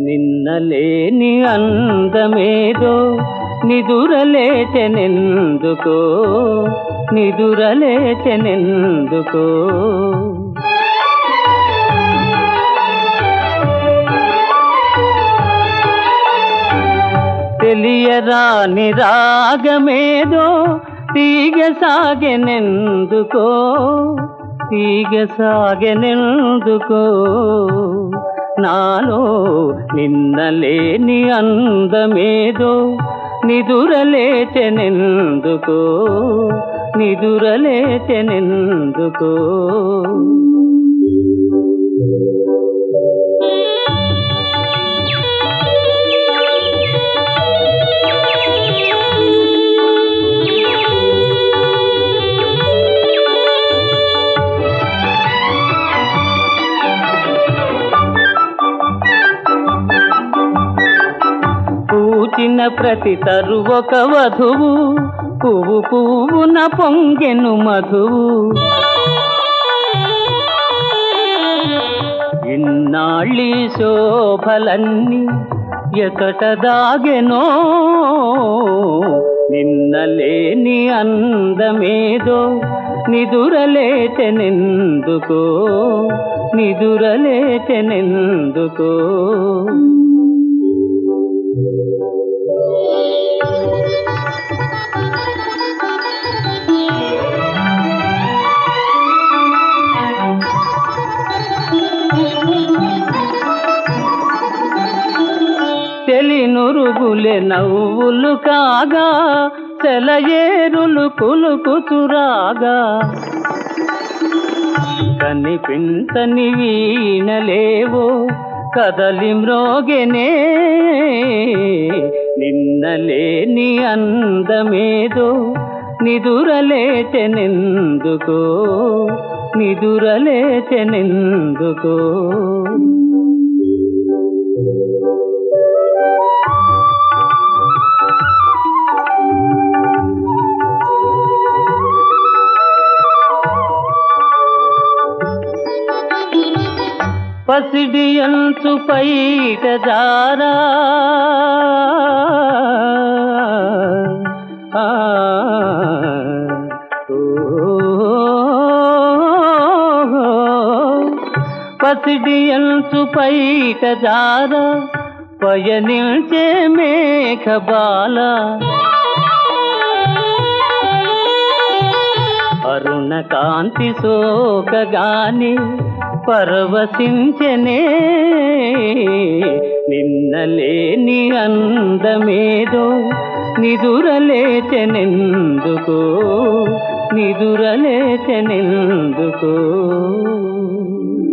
నిన్నలేని అందమేదో నిదురలేచెనెందుకో నిదురలేచెనెందుకో తెలియరాని రాగమేదో తీగ సాగెనెందుకో తీగ సాగెనెందుకో నాలో నిన్నలేని అందమేదో నిదురలేచెనెందుకో నిదురలేచెనెందుకో పూచిన ప్రతి తరువొక వధువు పువ్వు పువ్వున పొంగెను మధువు ఇన్నాళ్ళీ శోభలన్నీ ఎతట దాగెనో నిన్నలేని అందమేదో నిదురలేచెనెందుకో నిదురలేచెనెందుకో తెలినురుగులే నవ్వులు కాగా సెలయేరులు కులుకుతురాగా కనిపించని వీణలేవో కదలి మ్రోగెనే నిన్నలేని అందమేదో నిదురలేచెనెందుకో నిదురలేచెనెందుకో పసిడి అంచు పైట జారా పసిడి అంచు పైట జారా పయనిల్చే మేఘబాల అరుణ కాంతి సోకగాని పరవశించెనే నిన్నలేని అందమేదో నిదురలేచెనెందుకో నిదురలేచెనెందుకో